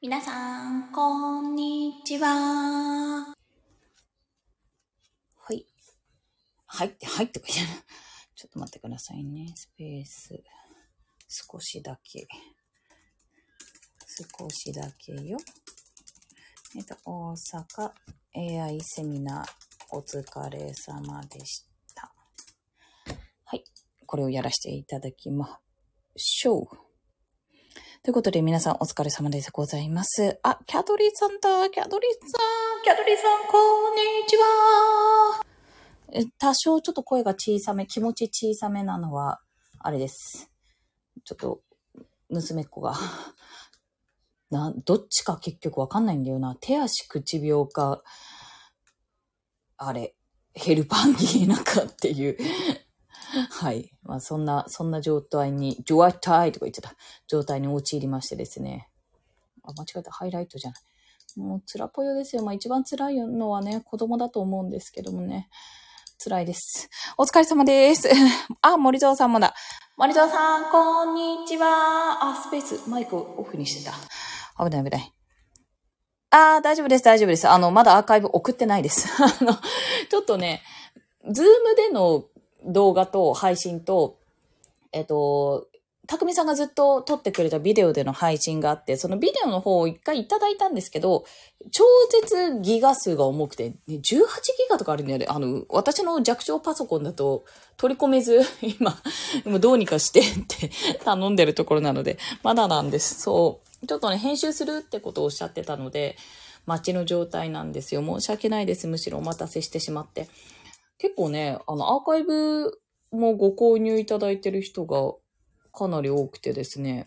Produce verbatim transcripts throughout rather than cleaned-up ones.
皆さん、こんにちは。はい。はいって、はいってか言う。ちょっと待ってくださいね。スペース。少しだけ。少しだけよ。えっと、大阪 エーアイ セミナー、お疲れ様でした。はい。これをやらせていただきましょう。ということで皆さんお疲れ様でございます。あ、キャトリーさんだ、キャトリーさん、キャトリーさん、こんにちは。え、多少ちょっと声が小さめ、気持ち小さめなのは、あれです。ちょっと、娘っ子が、な、どっちか結局わかんないんだよな。手足口病か、あれ、ヘルパンギーナかっていう。はい。まあそんな、そんな状態に、状態とか言ってた、状態に陥りましてですね。あ、間違えた。ハイライトじゃない。もう辛ぽよですよ。まあ一番辛いのはね、子供だと思うんですけどもね。辛いです。お疲れ様です。あ、森蔵さんもだ。森蔵さん、こんにちは。あ、スペース、マイクをオフにしてた。危ない危ない。あー、大丈夫です、大丈夫です。あの、まだアーカイブ送ってないです。あの、ちょっとね、ズームでの動画と配信と、えっと、たくみさんがずっと撮ってくれたビデオでの配信があって、そのビデオの方を一回いただいたんですけど、超絶ギガ数が重くて、じゅうはちギガとかあるんだよね。あの、私の弱小パソコンだと取り込めず、今、今どうにかしてって頼んでるところなので、まだなんです。そう。ちょっとね、編集するってことをおっしゃってたので、待ちの状態なんですよ。申し訳ないです。むしろお待たせしてしまって。結構ね、あの、アーカイブもご購入いただいてる人がかなり多くてですね。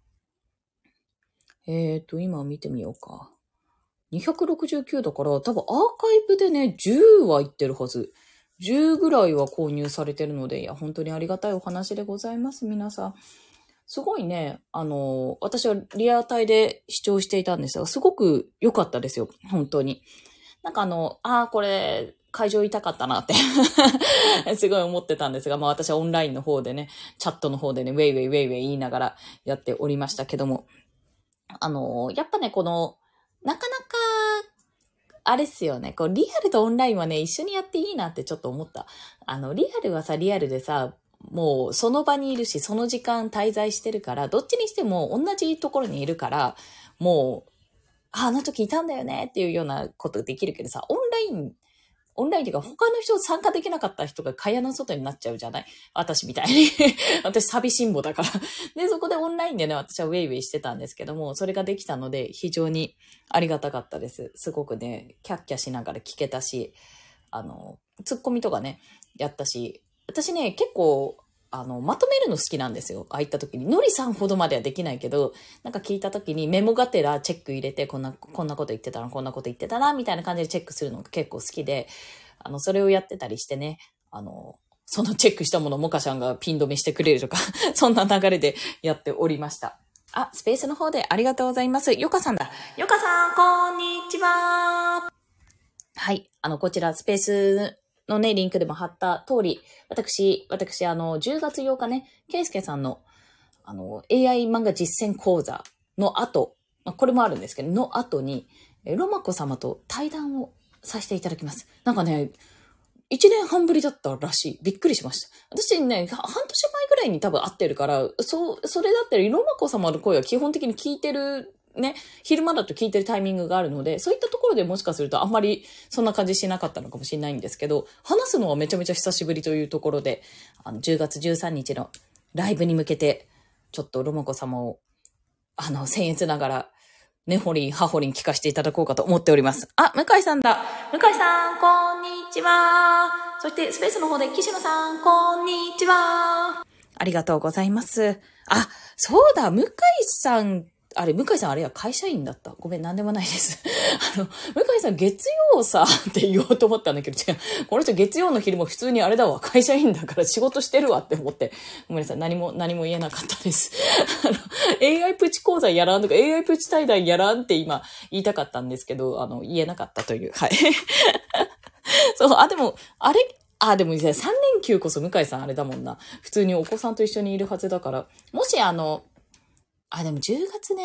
えーと、今見てみようか。にひゃくろくじゅうきゅうだから、多分アーカイブでね、じゅうはいってるはず。じゅうぐらいは購入されてるので、いや、本当にありがたいお話でございます、皆さん。すごいね、あの、私はリアタイで視聴していたんですが、すごく良かったですよ、本当に。なんかあの、あー、これ、会場痛かったなってすごい思ってたんですが、まあ私はオンラインの方でね、チャットの方でね、ウェイウェイウェイウェイ言いながらやっておりましたけども、あの、やっぱね、この、なかなか、あれっすよね、こう、リアルとオンラインはね、一緒にやっていいなってちょっと思った。あの、リアルはさ、リアルでさ、もうその場にいるし、その時間滞在してるから、どっちにしても同じところにいるから、もう、あ、あの時いたんだよねっていうようなことできるけどさ、オンライン、オンラインっていうか他の人参加できなかった人が蚊帳の外になっちゃうじゃない？私みたいに。私寂しんぼだから。で、そこでオンラインでね、私はウェイウェイしてたんですけども、それができたので非常にありがたかったです。すごくね、キャッキャしながら聞けたし、あの、ツッコミとかね、やったし、私ね、結構、あの、まとめるの好きなんですよ。ああいった時に。のりさんほどまではできないけど、なんか聞いた時にメモがてらチェック入れて、こんな、こんなこと言ってたな、こんなこと言ってたな、みたいな感じでチェックするのが結構好きで、あの、それをやってたりしてね、あの、そのチェックしたものをモカちゃんがピン止めしてくれるとか、そんな流れでやっておりました。あ、スペースの方でありがとうございます。ヨカさんだ。ヨカさん、こんにちは。はい。あの、こちら、スペースのね、リンクでも貼った通り、私、私、あの、じゅうがつようかね、ケイスケさんの、あの、エーアイ 漫画実践講座の後、まあ、これもあるんですけど、の後に、ロマコ様と対談をさせていただきます。なんかね、一年半ぶりだったらしい。びっくりしました。私ね、半年前ぐらいに多分会ってるから、そう、それだったら、ロマコ様の声は基本的に聞いてる、ね、昼間だと聞いてるタイミングがあるので、そういったところでもしかするとあんまりそんな感じしなかったのかもしれないんですけど、話すのはめちゃめちゃ久しぶりというところで、あの、じゅうがつじゅうさんにちのライブに向けて、ちょっとロマコ様を、あの、僭越ながら、根掘り葉掘りに聞かせていただこうかと思っております。あ、向井さんだ。向井さん、こんにちは。そして、スペースの方で、岸野さん、こんにちは。ありがとうございます。あ、そうだ、向井さん、あれ、向井さん、あれは会社員だった。ごめん、なんでもないです。あの、向井さん、月曜さ、って言おうと思ったんだけど、違う。この人、月曜の昼も普通にあれだわ。会社員だから仕事してるわって思って。ごめんなさい。何も、何も言えなかったです。あの、エーアイ プチ講座やらんとか、エーアイ プチ対談やらんって今言いたかったんですけど、あの、言えなかったという。はい。そう、あ、でも、あれ、あ、でもさん連休こそ向井さんあれだもんな。普通にお子さんと一緒にいるはずだから。もしあの、あ、でもじゅうがつね、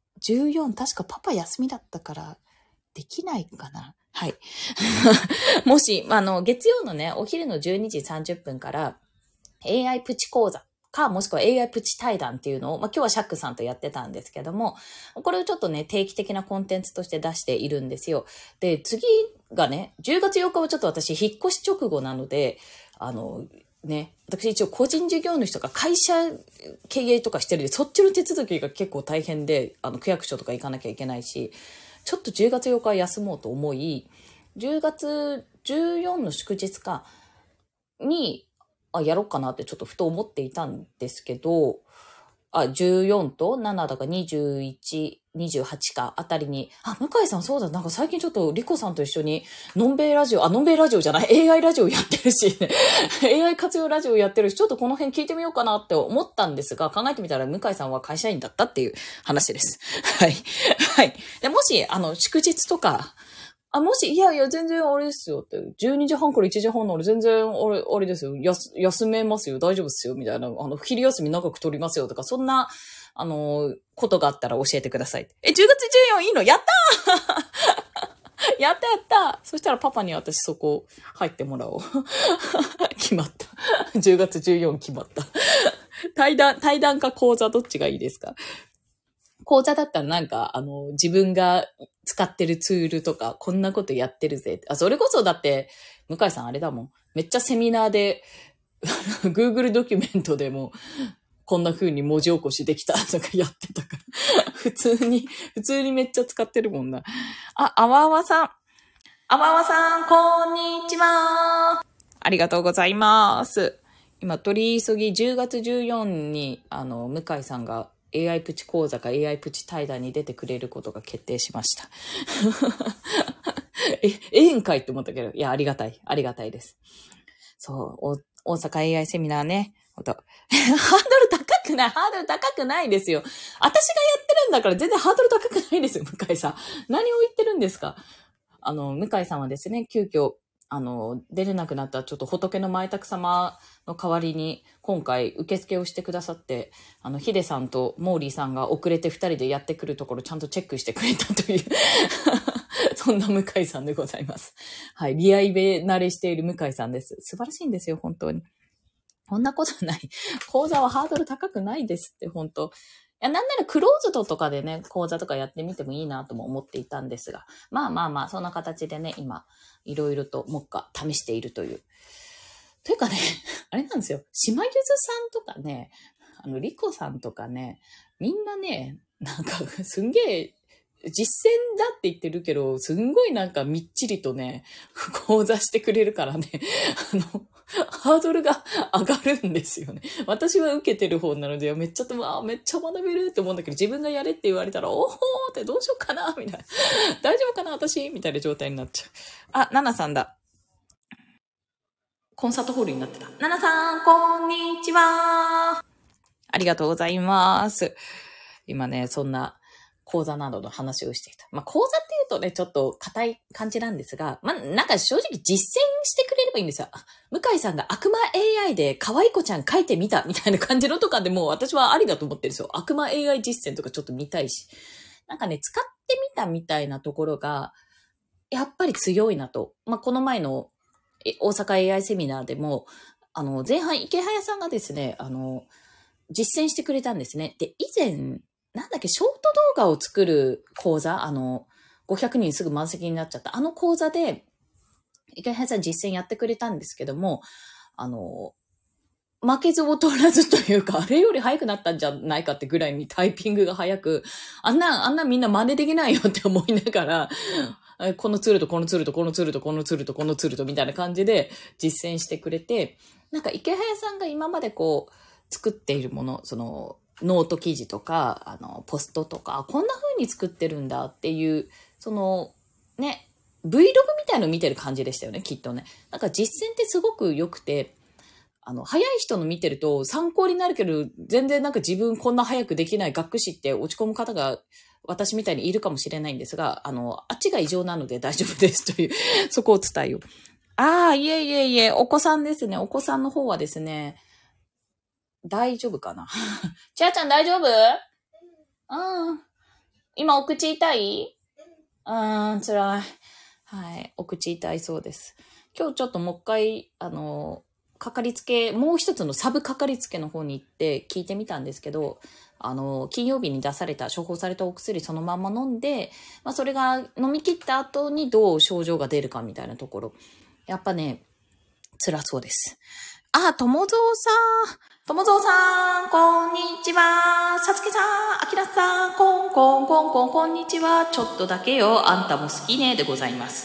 じゅうよん、確かパパ休みだったから、できないかな。はい。もし、あの、月曜のね、お昼のじゅうにじさんじゅっぷんから、エーアイ プチ講座か、もしくは エーアイ プチ対談っていうのを、まあ、今日はシャックさんとやってたんですけども、これをちょっとね、定期的なコンテンツとして出しているんですよ。で、次がね、じゅうがつようかはちょっと私、引っ越し直後なので、あの、ね、私一応個人事業主とか会社経営とかしてるんで、そっちの手続きが結構大変で、あの、区役所とか行かなきゃいけないし、ちょっとじゅうがつようかは休もうと思い、じゅうがつじゅうよっかの祝日かに、あ、やろうかなってちょっとふと思っていたんですけど、あ、じゅうよんとななだからにじゅういち、にじゅうはちかあたりに、あ、向井さんそうだ、なんか最近ちょっとリコさんと一緒に、のんべいラジオ、あ、のんべいラジオじゃない、エーアイ ラジオやってるし、ね、エーアイ 活用ラジオやってるし、ちょっとこの辺聞いてみようかなって思ったんですが、考えてみたら向井さんは会社員だったっていう話です。はい。はい。で、もし、あの、祝日とか、あ、もし、いやいや、全然あれですよって。じゅうにじはんからいちじはんの俺全然あれ、あれですよ。やす、休めますよ。大丈夫ですよ。みたいな。あの、昼休み長く取りますよ。とか、そんな、あの、ことがあったら教えてください。え、じゅうがつじゅうよっかいいのやったーやったやったそしたらパパに私そこ入ってもらおう。決まった。じゅうがつじゅうよっか決まった。対談、対談か講座どっちがいいですか？講座だったらなんか、あの、自分が使ってるツールとか、こんなことやってるぜ。あ、それこそだって、向井さんあれだもん。めっちゃセミナーで、Google ドキュメントでも、こんな風に文字起こしできたとかやってたから。普通に、普通にめっちゃ使ってるもんな。あ、あわあわさん。あわあわさん、こんにちは。ありがとうございます。今、取り急ぎじゅうがつじゅうよっかに、あの、向井さんが、エーアイ プチ講座か エーアイ プチ対談に出てくれることが決定しました。え、ええんかいって思ったけど、いや、ありがたい。ありがたいです。そう、大阪 エーアイ セミナーね。ほんと。ハードル高くない、ハードル高くないですよ。私がやってるんだから全然ハードル高くないですよ、向井さん。何を言ってるんですか？あの、向井さんはですね、急遽、あの、出れなくなったちょっと仏の前託様の代わりに、今回受付をしてくださって、あの、ヒデさんとモーリーさんが遅れて二人でやってくるところちゃんとチェックしてくれたという、そんな向井さんでございます。はい。リアイベ慣れしている向井さんです。素晴らしいんですよ、本当に。こんなことない。講座はハードル高くないですって、本当。いや、なんならクローズドとかでね、講座とかやってみてもいいなとも思っていたんですが、まあまあまあ、そんな形でね、今、いろいろともっか試しているという。というかね、あれなんですよ。島ゆずさんとかね、あの、リコさんとかね、みんなね、なんか、すんげえ、実践だって言ってるけど、すんごいなんかみっちりとね、講座してくれるからね、あの、ハードルが上がるんですよね。私は受けてる方なので、めっちゃ、あ、めっちゃ学べるって思うんだけど、自分がやれって言われたら、おーってどうしようかなみたいな。大丈夫かな私みたいな状態になっちゃう。あ、ナナさんだ。コンサートホールになってた。ナナさん、こんにちは。ありがとうございます。今ね、そんな講座などの話をしていた。まあ、講座って言うとね、ちょっと硬い感じなんですが、まあ、なんか正直実践してくれればいいんですよ。向井さんが悪魔 エーアイ で可愛い子ちゃん書いてみたみたいな感じのとかでも私はありだと思ってるんですよ。悪魔 エーアイ 実践とかちょっと見たいし。なんかね、使ってみたみたいなところが、やっぱり強いなと。まあ、この前の大阪 エーアイ セミナーでも、あの、前半池早さんがですね、あの、実践してくれたんですね。で、以前、なんだっけ、ショート動画を作る講座、あの、ごひゃくにんすぐ満席になっちゃった、あの講座で、池早さん実践やってくれたんですけども、あの、負けず劣らずというか、あれより早くなったんじゃないかってぐらいにタイピングが早く、あんな、あんなみんな真似できないよって思いながら、このツールとこのツールとこのツールとこのツールとこのツールとみたいな感じで実践してくれて、なんか池早さんが今までこう作っているもの、そのノート記事とか、あの、ポストとか、こんな風に作ってるんだっていう、その、ね、Vlog みたいの見てる感じでしたよね、きっとね。なんか実践ってすごく良くて、あの、早い人の見てると参考になるけど、全然なんか自分こんな早くできない学士って落ち込む方が私みたいにいるかもしれないんですが、あの、あっちが異常なので大丈夫ですという、そこを伝えよう。ああ、いえいえいえ、お子さんですね。お子さんの方はですね、大丈夫かなちあちゃん大丈夫？うん。 今お口痛い？うーん、辛い。はい。お口痛いそうです。今日ちょっともう一回、あの、かかりつけ、もう一つのサブかかりつけの方に行って聞いてみたんですけど、あの、金曜日に出された、処方されたお薬そのまま飲んで、まあそれが飲み切った後にどう症状が出るかみたいなところ。やっぱね、辛そうです。あ、ともぞうさん。ともぞうさん、こんにちは。さつきさん、あきらさん、こんこんこんこん、こんにちは。ちょっとだけよ、あんたも好きね、でございます。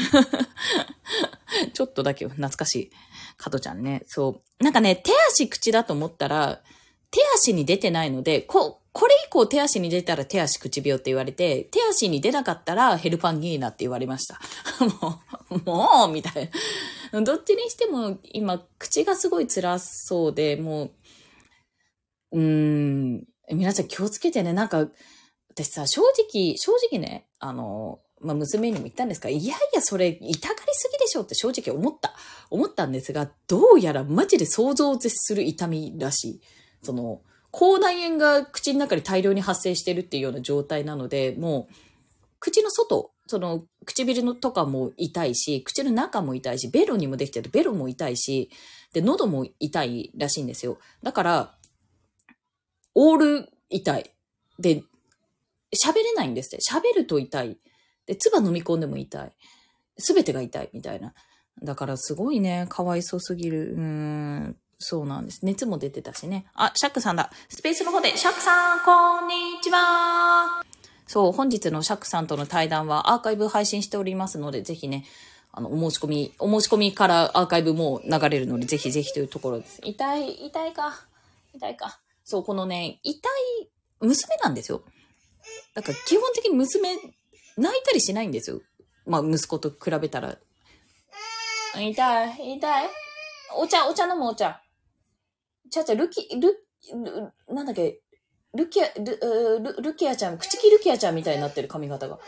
ちょっとだけよ、懐かしい。加トちゃんね。そう。なんかね、手足口だと思ったら、手足に出てないので、こ、これ以降手足に出たら手足口病って言われて、手足に出なかったらヘルパンギーナって言われました。もう、もう、みたいな。どっちにしても今、口がすごい辛そうで、もう、うーん、皆さん気をつけてね。なんか、私さ、正直、正直ね、あの、まあ、娘にも言ったんですが、いやいや、それ、痛がりすぎでしょって正直思った。思ったんですが、どうやらマジで想像を絶する痛みらしい。その、口内炎が口の中に大量に発生してるっていうような状態なので、もう、口の外、その、唇のとかも痛いし、口の中も痛いし、ベロにもできてるベロも痛いし、で、喉も痛いらしいんですよ。だから、オール痛い。で、喋れないんですって。喋ると痛い。で、唾飲み込んでも痛い。すべてが痛いみたいな。だからすごいね、かわいそうすぎる。うーん、そうなんです。熱も出てたしね。あ、シャックさんだ。スペースの方で、シャックさん、こんにちは。そう、本日のシャックさんとの対談はアーカイブ配信しておりますので、ぜひね、あの、お申し込み、お申し込みからアーカイブも流れるので、ぜひぜひというところです。痛い、痛いか。痛いか。そう、このね、痛い娘なんですよ。だから基本的に娘、泣いたりしないんですよ。まあ、息子と比べたら。痛い、痛い。お茶、お茶飲むお茶。ちゃちゃ、ルキ、ル、ル、なんだっけ、ルキア、ル、ル、ルキアちゃん、口木ルキアちゃんみたいになってる髪型が。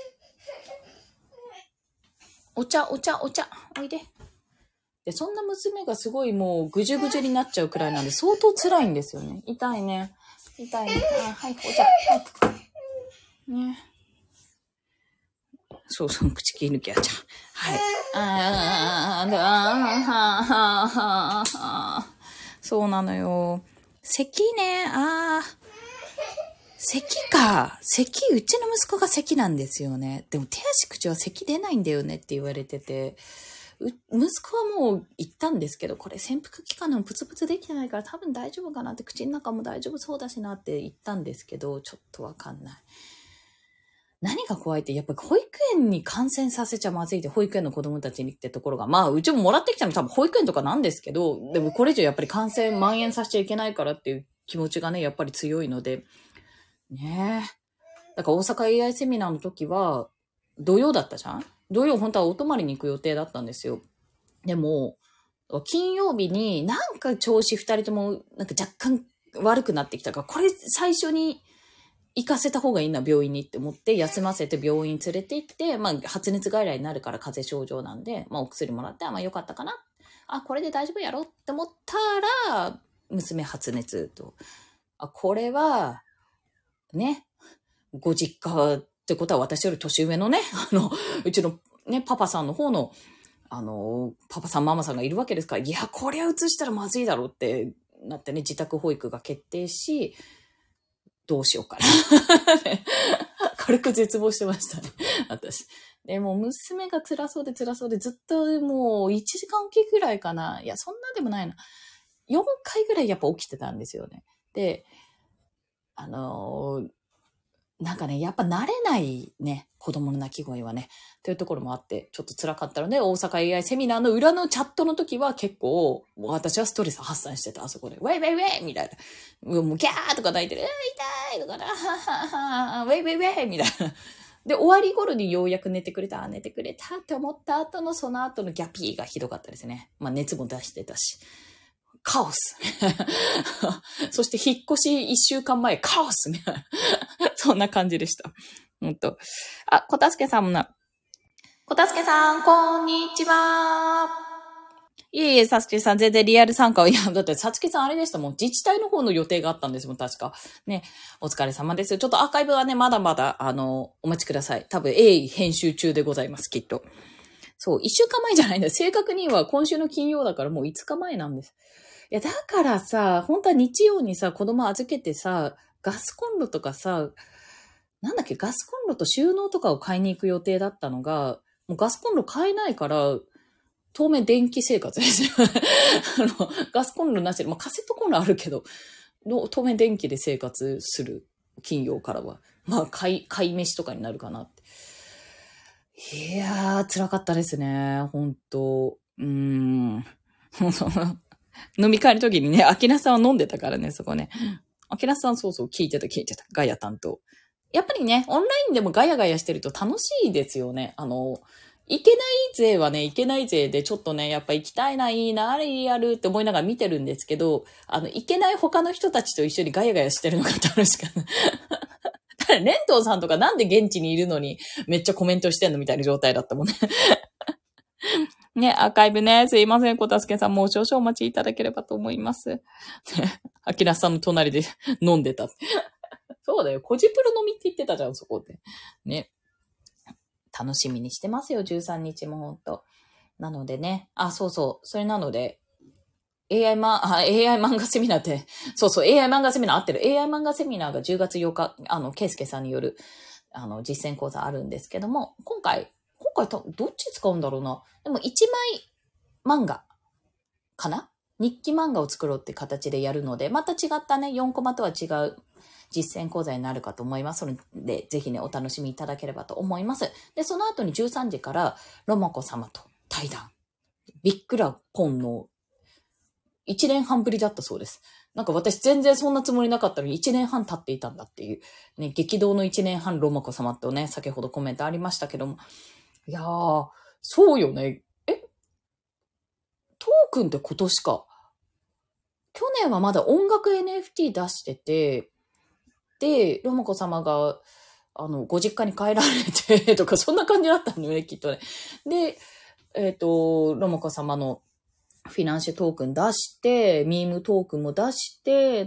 お茶、お茶、お茶、おいで。で、そんな娘がすごいもうぐじゅぐじゅになっちゃうくらいなんで相当辛いんですよね。痛いね。痛いね。あ、はい、お茶。はい。ね。そうそう、口切り抜きやちゃう。はい。あー、あー、あー、そうなのよ。咳ね、あー。咳か。咳、うちの息子が咳なんですよね。でも手足口は咳出ないんだよねって言われてて。息子はもう言ったんですけど、これ潜伏期間でもプツプツできてないから多分大丈夫かなって、口の中も大丈夫そうだしなって言ったんですけど、ちょっとわかんない。何が怖いって、やっぱり保育園に感染させちゃまずいって、保育園の子供たちにってところが、まあ、うちももらってきたの多分保育園とかなんですけど、でもこれ以上やっぱり感染蔓延させちゃいけないからっていう気持ちがね、やっぱり強いので、ねえ。だから大阪 エーアイ セミナーの時は、土曜だったじゃん？土曜本当はお泊まりに行く予定だったんですよ。でも、金曜日になんか調子二人ともなんか若干悪くなってきたから、これ最初に行かせた方がいいな、病院にって思って、休ませて病院連れて行って、まあ、発熱外来になるから風邪症状なんで、まあ、お薬もらって、あ、まあ、よかったかな。あ、これで大丈夫やろって思ったら、娘発熱と。あ、これは、ね、ご実家ってことは私より年上のね、あの、うちのね、パパさんの方の、あの、パパさんママさんがいるわけですから、いや、こりゃ移したらまずいだろうってなってね、自宅保育が決定し、どうしようかな。軽く絶望してましたね。私。でも娘が辛そうで辛そうでずっともういちじかんおきぐらいかな。いや、そんなでもないな。よんかいぐらいやっぱ起きてたんですよね。で、あのー、なんかね、やっぱ慣れないね、子供の泣き声はね、というところもあって、ちょっと辛かったので、大阪 エーアイ セミナーの裏のチャットの時は結構、もう私はストレス発散してた、あそこで。ウェイウェイウェイみたいな。もうギャーとか泣いてる、痛いとかな、はははウェイウェイウェイみたいな。で、終わり頃にようやく寝てくれた、寝てくれたって思った後の、その後のギャピーがひどかったですね。まあ熱も出してたし。カオス。そして引っ越し一週間前、カオスみたいな。そんな感じでした。ほんと。あ、小助さんもな。小助さん、こんにちは。 いえいえ、さつきさん、全然リアル参加は、いや、だって、さつきさんあれでしたもん。自治体の方の予定があったんですもん、確か。ね。お疲れ様です。ちょっとアーカイブはね、まだまだ、あの、お待ちください。多分、鋭意編集中でございます、きっと。そう、一週間前じゃないんだよ。正確には今週の金曜だからもういつかまえなんです。いや、だからさ、本当は日曜にさ、子供預けてさ、ガスコンロとかさ、なんだっけ、ガスコンロと収納とかを買いに行く予定だったのが、もうガスコンロ買えないから、当面電気生活ですよ。あの、ガスコンロなしで、まあ、カセットコンロあるけど、当面電気で生活する金曜からは。まあ、買い、買い飯とかになるかなって。いやー、辛かったですね。本当うーん。飲み会の時にね、アキナさんは飲んでたからね、そこね。アキナさんそうそう聞いてた聞いてた。ガヤ担当。やっぱりね、オンラインでもガヤガヤしてると楽しいですよね。あの、いけない勢はね、いけない勢でちょっとね、やっぱ行きたいな、いいな、あれやるって思いながら見てるんですけど、あの、いけない他の人たちと一緒にガヤガヤしてるのが楽しかった。レントンさんとかなんで現地にいるのにめっちゃコメントしてんのみたいな状態だったもんね。ね、アーカイブね、すいません、小助けさん、もう少々お待ちいただければと思います。アキラさんの隣で飲んでた。そうだよ、コジプロ飲みって言ってたじゃん、そこで。ね。楽しみにしてますよ、じゅうさんにちもほんと。なのでね、あ、そうそう、それなので、エーアイ ま、あ、エーアイ 漫画セミナーって、そうそう、エーアイ 漫画セミナー合ってる。エーアイ 漫画セミナーがじゅうがつようか、あの、ケイスケさんによる、あの、実践講座あるんですけども、今回、今回た、どっち使うんだろうな。でも、いちまい漫画かな日記漫画を作ろうって形でやるので、また違ったね、よんコマとは違う実践講座になるかと思いますので、ぜひね、お楽しみいただければと思います。で、その後にじゅうさんじから、ロマコ様と対談。びっくらポンのいちねんはんぶりだったそうです。なんか私全然そんなつもりなかったのにいちねんはん経っていたんだっていう。ね、激動のいちねんはんロマコ様とね、先ほどコメントありましたけども。いやー、そうよね。えトークンって今年か。去年はまだ音楽 エヌエフティー 出してて、で、ロマコ様が、あの、ご実家に帰られて、とか、そんな感じだったんだよね、きっとね。で、えっと、ロマコ様のフィナンシェトークン出して、ミームトークンも出して、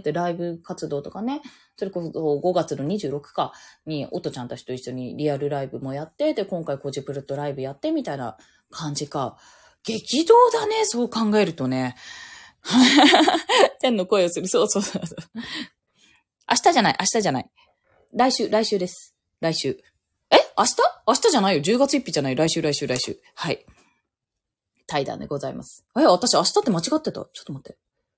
で、ライブ活動とかね、それこそごがつのにじゅうろくにちかに、おとちゃんたちと一緒にリアルライブもやって、で、今回コジプルとライブやって、みたいな感じか。激動だね、そう考えるとね。天の声をする。そうそうそう。明日じゃない、明日じゃない。来週、来週です。来週。え明日明日じゃないよ。じゅうがつついたちじゃない。来週、来週、来週。はい。対談でございます。え、私明日って間違ってた。ちょっと待って。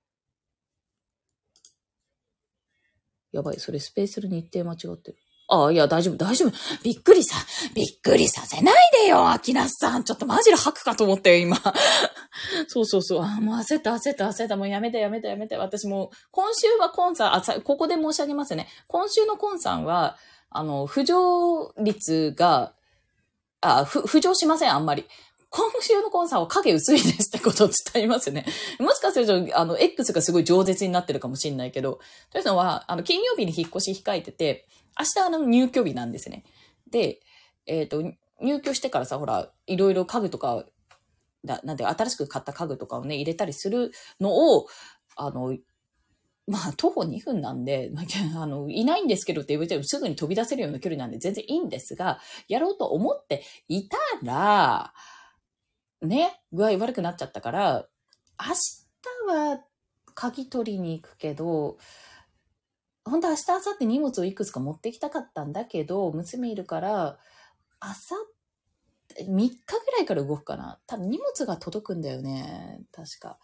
やばい、それスペースの日程間違ってる。ああ、いや、大丈夫、大丈夫。びっくりさ、びっくりさせないでよ、アキナさん。ちょっとマジで吐くかと思ったよ、今。そうそうそう。あ、もう焦った、焦った、焦った。もうやめて、やめて、やめて。私もう、今週はコンさん、あ、ここで申し上げますね。今週のコンさんは、あの、浮上率が、あ、ふ、浮上しません、あんまり。今週のコンさんは影薄いですってことを伝えますね。もしかすると、あの、X がすごい饒舌になってるかもしれないけど、というのは、あの、金曜日に引っ越し控えてて、明日あの入居日なんですね。で、えっと、入居してからさ、ほら、いろいろ家具とか、だなんで新しく買った家具とかをね、入れたりするのを、あの、まあ、徒歩にふんなんで、あの、いないんですけどって言われてもすぐに飛び出せるような距離なんで全然いいんですが、やろうと思っていたら、ね、具合悪くなっちゃったから、明日は鍵取りに行くけど、本当は明日、明後日荷物をいくつか持ってきたかったんだけど、娘いるから、明後日、みっかぐらいから動くかな。多分荷物が届くんだよね。確か。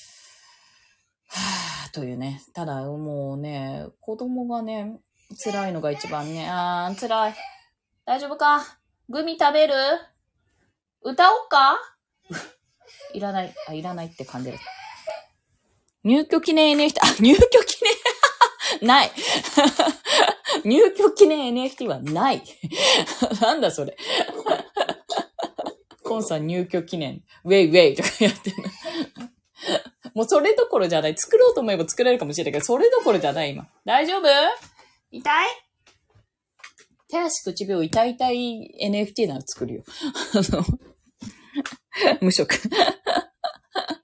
はぁ、というね。ただ、もうね、子供がね、辛いのが一番ね。あー、辛い。大丈夫か？グミ食べる？歌おうか？いらない。あ、いらないって噛んでる。入居記念 エヌエフティー、あ、入居記念ない。入居記念 エヌエフティー はない。なんだそれ。コンさん入居記念、ウェイウェイとかやってる。もうそれどころじゃない。作ろうと思えば作れるかもしれないけど、それどころじゃない今。大丈夫？痛い？手足口病痛い痛い エヌエフティー なら作るよ。無職。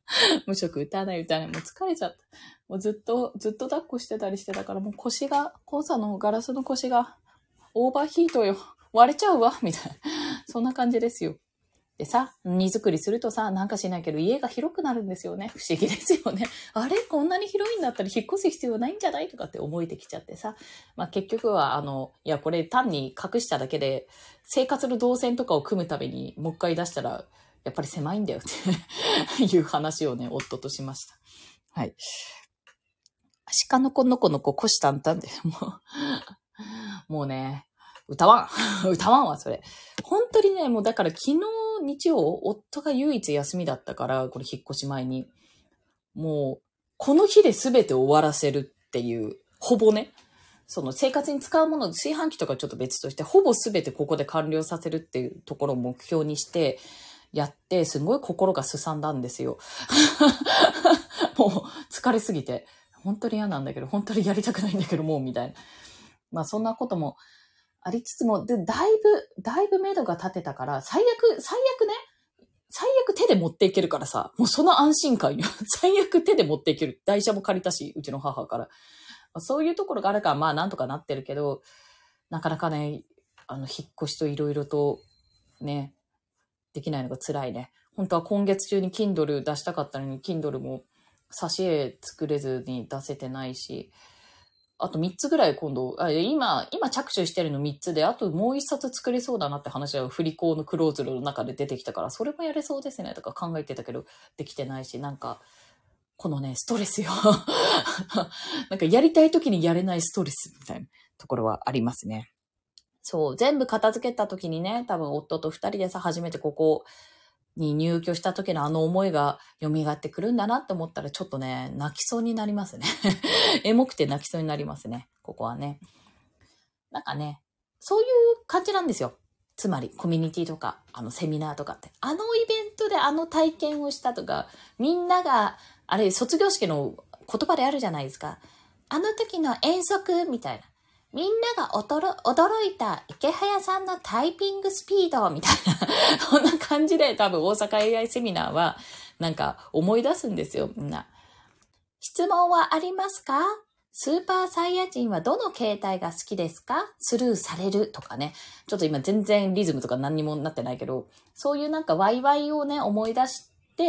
無職歌わない歌わない。もう疲れちゃった。もうずっと、ずっと抱っこしてたりしてたから、もう腰が、コンサのガラスの腰が、オーバーヒートよ。割れちゃうわ。みたいな。そんな感じですよ。でさ、荷造りするとさ、なんかしないけど家が広くなるんですよね。不思議ですよね。あれこんなに広いんだったら引っ越す必要ないんじゃないとかって思えてきちゃってさ。まあ結局は、あの、いやこれ単に隠しただけで、生活の動線とかを組むためにもう一回出したら、やっぱり狭いんだよっていう話をね、夫としました。はい。鹿の子の子の子、虎視眈々で、もう、もうね、歌わん。歌わんわ、それ。本当にね、もうだから昨日日曜、夫が唯一休みだったから、これ引っ越し前に。もう、この日で全て終わらせるっていう、ほぼね、その生活に使うもの、炊飯器とかちょっと別として、ほぼ全てここで完了させるっていうところを目標にして、やって、すごい心がすさんだんですよ。もう疲れすぎて。本当に嫌なんだけど、本当にやりたくないんだけど、もうみたいな。まあそんなことも、ありつつも、で、だいぶ、だいぶ目処が立てたから、最悪、最悪ね、最悪手で持っていけるからさ、もうその安心感よ。最悪手で持っていける。台車も借りたし、うちの母から。そういうところがあるから、まあなんとかなってるけど、なかなかね、あの、引っ越しといろいろと、ね、できないのが辛いね。本当は今月中に Kindle 出したかったのに、Kindle も挿絵作れずに出せてないし、あとみっつぐらい今度、あ今、今着手してるのみっつで、あともういっさつ作れそうだなって話は振り子のクローズルの中で出てきたから、それもやれそうですねとか考えてたけど、できてないし、なんか、このね、ストレスよ。なんかやりたい時にやれないストレスみたいなところはありますね。そう、全部片付けた時にね、多分夫と二人でさ、初めてここに入居した時のあの思いが蘇ってくるんだなって思ったらちょっとね、泣きそうになりますね。エモくて泣きそうになりますね。ここはね。なんかね、そういう感じなんですよ。つまり、コミュニティとか、あの、セミナーとかって。あのイベントであの体験をしたとか、みんなが、あれ、卒業式の言葉であるじゃないですか。あの時の遠足みたいな。みんなが驚いた池早さんのタイピングスピードみたいな。そんな感じで多分大阪 エーアイ セミナーはなんか思い出すんですよ、みんな。質問はありますか？スーパーサイヤ人はどの形態が好きですか？スルーされるとかね。ちょっと今全然リズムとか何にもなってないけど、そういうなんかワイワイをね思い出して、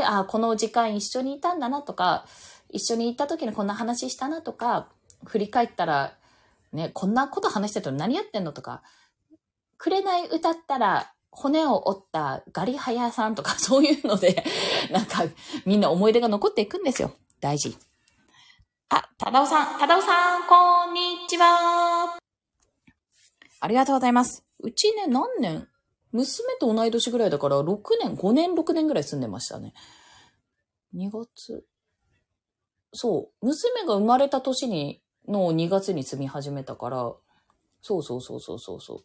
あ、この時間一緒にいたんだなとか、一緒に行った時にこんな話したなとか、振り返ったら、ね、こんなこと話してたの何やってんのとか、紅歌ったら骨を折ったガリハヤさんとかそういうので、なんかみんな思い出が残っていくんですよ。大事。あ、ただおさん、ただおさん、こんにちは。ありがとうございます。うちね、何年娘と同い年ぐらいだからろくねん、ごねん、ろくねんぐらい住んでましたね。にがつ。そう、娘が生まれた年に、のにがつに住み始めたから、そうそうそうそうそうそう。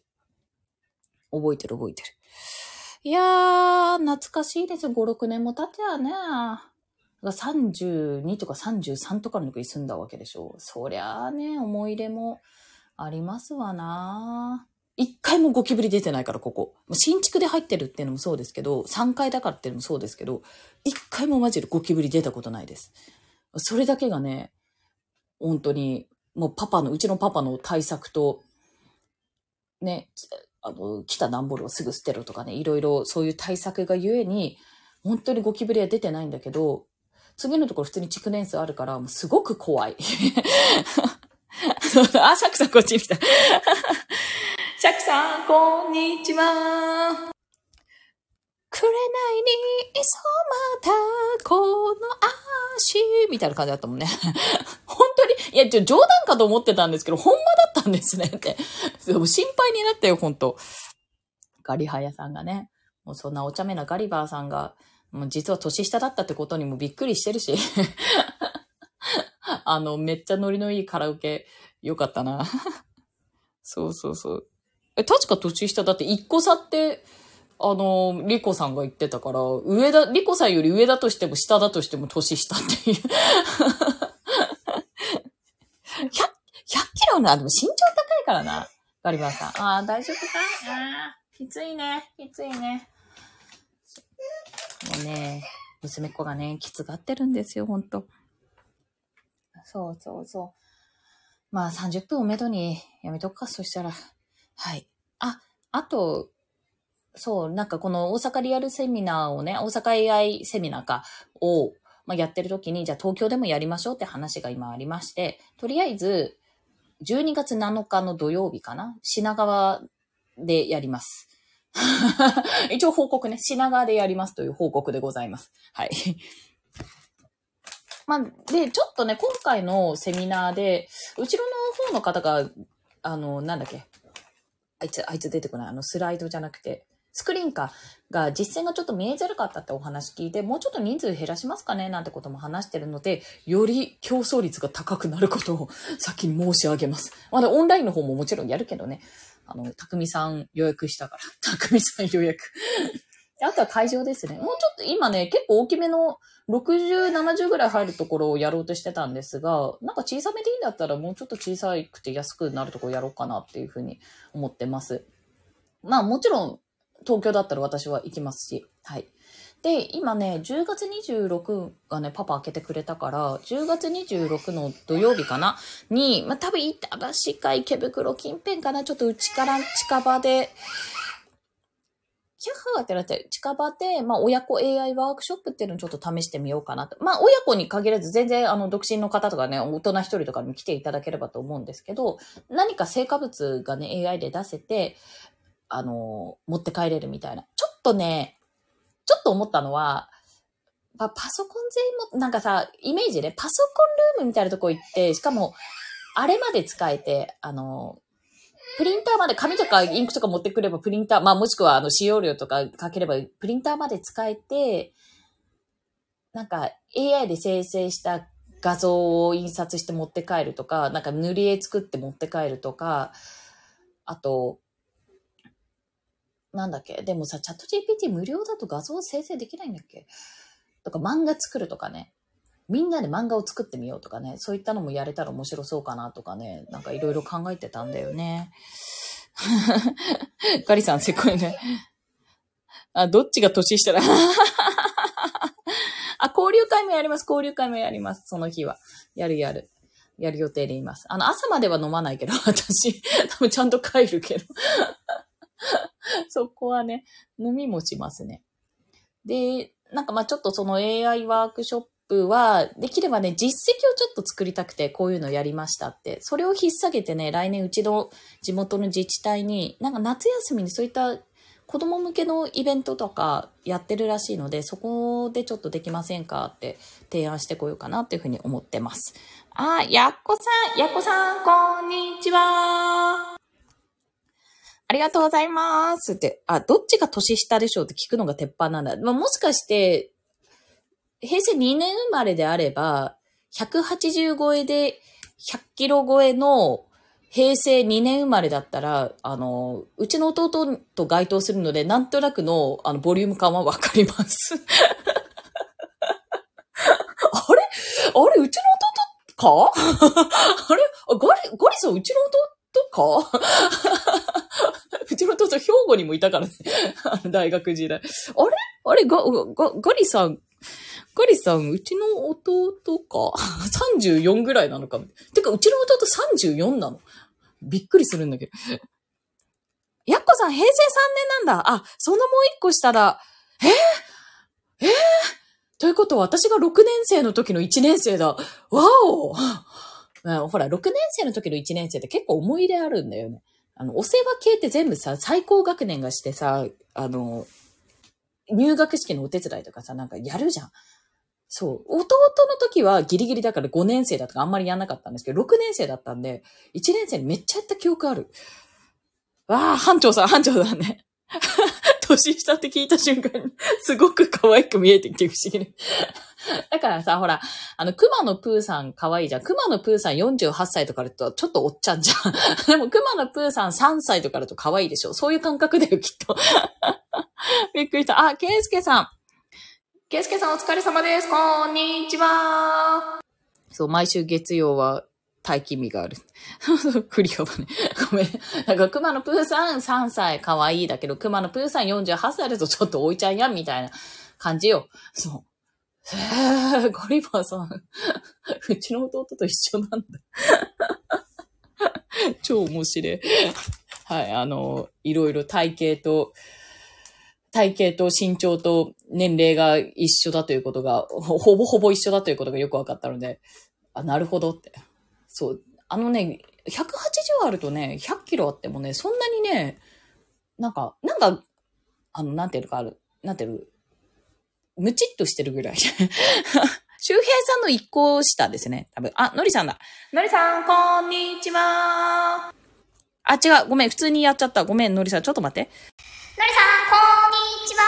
覚えてる覚えてる。いやー、懐かしいですよ。ご、ろくねんも経っちゃうね。さんじゅうにとかさんじゅうさんとかの時に住んだわけでしょ。そりゃあね、思い出もありますわな。一回もゴキブリ出てないから、ここ。新築で入ってるっていうのもそうですけど、さんがいだからっていうのもそうですけど、一回もマジでゴキブリ出たことないです。それだけがね、本当に、もうパパの、うちのパパの対策と、ね、あの、来た段ボールをすぐ捨てろとかね、いろいろそういう対策がゆえに、本当にゴキブリは出てないんだけど、次のところ普通に築年数あるから、もうすごく怖い。あ、シャクさんこっちに来た。シャクさん、こんにちは。くれないに染まったこの足みたいな感じだったもんね。本当に、いや、ちょ、冗談かと思ってたんですけど、ほんまだったんですねって。心配になったよ、本当。ガリハヤさんがね、もうそんなお茶目なガリバーさんが、もう実は年下だったってことにもびっくりしてるし。あの、めっちゃノリのいいカラオケ、よかったな。そうそうそう。え、確か年下だって一個差って、あの、リコさんが言ってたから、上だ、リコさんより上だとしても下だとしても年下っていう。ひゃく、ひゃくキロな、でも身長高いからな。ガリバーさん。ああ、大丈夫かああ、きついね。きついね。もうね、 娘っ子がね、きつがってるんですよ、ほんと。そうそうそう。まあさんじゅっぷんをめどにやめとくか、そしたら。はい。あ、あと、そう、なんかこの大阪リアルセミナーをね、大阪 エーアイ セミナーか、を、まあ、やってる時に、じゃあ東京でもやりましょうって話が今ありまして、とりあえず、じゅうにがつなのかの土曜日かな、品川でやります。一応報告ね、品川でやりますという報告でございます。はい。まあ、で、ちょっとね、今回のセミナーで、後ろの方の方が、あの、なんだっけ、あいつ、あいつ出てこない、あの、スライドじゃなくて、スクリーンかが実践がちょっと見えづらかったってお話聞いて、もうちょっと人数減らしますかねなんてことも話してるので、より競争率が高くなることを先に申し上げます。まだオンラインの方ももちろんやるけどね。あの、たくみさん予約したから。たくみさん予約。あとは会場ですね。もうちょっと今ね、結構大きめのろくじゅう、ななじゅうぐらい入るところをやろうとしてたんですが、なんか小さめでいいんだったらもうちょっと小さくて安くなるところやろうかなっていうふうに思ってます。まあもちろん東京だったら私は行きますし、はい。で、今ね、じゅうがつにじゅうろくがね、パパ開けてくれたから、じゅうがつにじゅうろくの土曜日かなに、まあ多分板橋か池袋近辺かな、ちょっとうちから近場で、キャッハーってなって、近場で、まあ、親子 エーアイ ワークショップっていうのをちょっと試してみようかなと。まあ、親子に限らず、全然、あの、独身の方とかね、大人一人とかに来ていただければと思うんですけど、何か成果物がね、エーアイ で出せて、あの、持って帰れるみたいな。ちょっとね、ちょっと思ったのは、パソコン全員も、なんかさ、イメージで、パソコンルームみたいなとこ行って、しかも、あれまで使えて、あの、プリンターまで紙とかインクとか持ってくればプリンター、まあもしくはあの使用料とかかければプリンターまで使えて、なんか エーアイ で生成した画像を印刷して持って帰るとか、なんか塗り絵作って持って帰るとか、あと、なんだっけ、でもさ、チャット ジーピーティー 無料だと画像生成できないんだっけとか漫画作るとかね。みんなで漫画を作ってみようとかね。そういったのもやれたら面白そうかなとかね。なんかいろいろ考えてたんだよね。ガリさん、せっこいね。あ、どっちが年下だあ、交流会もやります。交流会もやります。その日は。やるやる。やる予定でいます。あの、朝までは飲まないけど、私、多分ちゃんと帰るけど。そこはね、飲みもしますね。で、なんかまあちょっとその エーアイ ワークショップは、できればね、実績をちょっと作りたくて、こういうのやりましたって。それを引っ提げてね、来年うちの地元の自治体に、なんか夏休みにそういった子供向けのイベントとかやってるらしいので、そこでちょっとできませんかって提案してこようかなっていうふうに思ってます。あ、やっこさん、やっこさん、こんにちは。ありがとうございますって。あ、どっちが年下でしょうって聞くのが鉄板なんだ。まあ、もしかして、平成にねん生まれであれば、ひゃくはちじゅう超えでひゃっキロ超えの平成にねん生まれだったら、あの、うちの弟と該当するので、なんとなくの、あの、ボリューム感はわかります。あれあれうちの弟かあれガリ、ガリさんうちの弟かうちの弟兵庫にもいたからね。大学時代。あれあれガ、ガ、ガリさん、ガリさん、うちの弟かさんじゅうよんぐらいなのか。てか、うちの弟さんじゅうよんなの。びっくりするんだけど。やっこさん、平成さんねんなんだ。あ、そのもう一個したら、えー、えー、ということは、私がろくねん生の時のいちねん生だ。わおほら、ろくねん生の時のいちねん生って結構思い入れあるんだよね。あの、お世話系って全部さ、最高学年がしてさ、あの、入学式のお手伝いとかさ、なんかやるじゃん。そう。弟の時はギリギリだからごねん生だとかあんまりやんなかったんですけど、ろくねん生だったんで、いちねん生にめっちゃやった記憶ある。わあ、班長さん、班長だね。年下って聞いた瞬間に、すごく可愛く見えてきて不思議ね。だからさ、ほら、あの、熊野プーさん可愛いじゃん。熊野プーさんよんじゅうはっさいとかだとちょっとおっちゃんじゃん。でも熊野プーさんさんさいとかだと可愛いでしょ。そういう感覚だよ、きっと。びっくりした。あ、ケイスケさん。ケイスケさんお疲れ様です。こんにちは。そう、毎週月曜は待機日がある。振り幅ね。ごめん。なんか熊野プーさんさんさい可愛いだけど、熊野プーさんよんじゅうはっさいだとちょっとおいちゃんやんみたいな感じよ。そう。 えー、ガリバーさん。うちの弟と一緒なんだ。超面白い。はい、あの、いろいろ体型と、体型と身長と年齢が一緒だということが、ほほぼほぼ一緒だということがよく分かったので、あ、なるほどって。そう。あのね、ひゃくはちじゅうあるとね、ひゃっキロあってもね、そんなにね、なんか、なんか、あの、なんていうのかある、なんていうの、ムチっとしてるぐらい。周平さんの一個下ですね。多分。あ、のりさんだ。のりさん、こんにちは。あ、違う。ごめん。普通にやっちゃった。ごめん、のりさん。ちょっと待って。のりさん、こんにちは。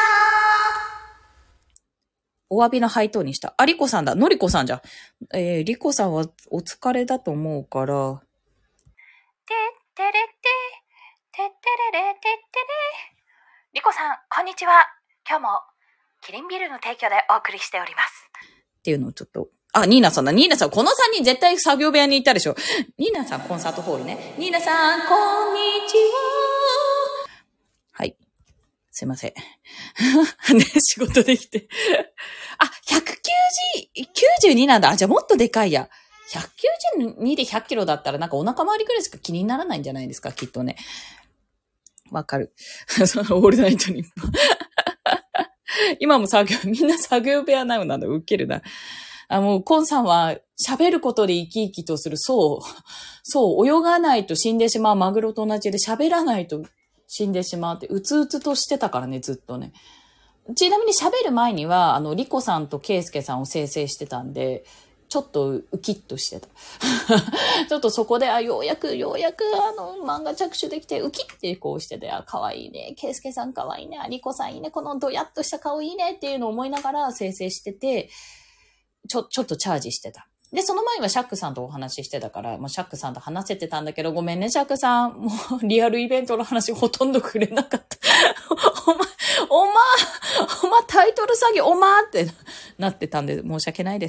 お詫びのハイトーンにした。あ、リコさんだ。のりこさんじゃん。えー、リコさんはお疲れだと思うから。てってれて、てってれれ、てってれ。リコさん、こんにちは。今日も、キリンビールの提供でお送りしております。っていうのをちょっと。あ、ニーナさんだ。ニーナさん、このさんにん絶対作業部屋に行ったでしょ。ニーナさん、コンサートホールね。ニーナさん、こんにちは。はい。すいません。ね、仕事できて。あ、ひゃくきゅうじゅう、きゅうじゅうになんだ。あ、じゃあもっとでかいや。ひゃくきゅうじゅうにでひゃっキロだったらなんかお腹周りくらいしか気にならないんじゃないですか、きっとね。わかる。そのオールナイトニッポン。今も作業、みんな作業部屋なのなんだ。ウケるな。あ、もう、コンさんは喋ることで生き生きとする。そう。そう。泳がないと死んでしまうマグロと同じで喋らないと死んでしまうって、うつうつとしてたからね、ずっとね。ちなみに喋る前には、あの、リコさんとケイスケさんを生成してたんで、ちょっとウキッとしてた。ちょっとそこで、あ、ようやく、ようやく、あの、漫画着手できて、ウキッてこうしてて、あ、かわいいね。ケイスケさんかわいいね。リコさんいいね。このドヤっとした顔いいねっていうのを思いながら生成してて、ちょ、ちょっとチャージしてた。で、その前はシャックさんとお話ししてたから、もうシャックさんと話せてたんだけど、ごめんね、シャックさん。もう、リアルイベントの話ほとんどくれなかった。おま、おま、おま、タイトル詐欺、おまってなってたんで、申し訳ないです。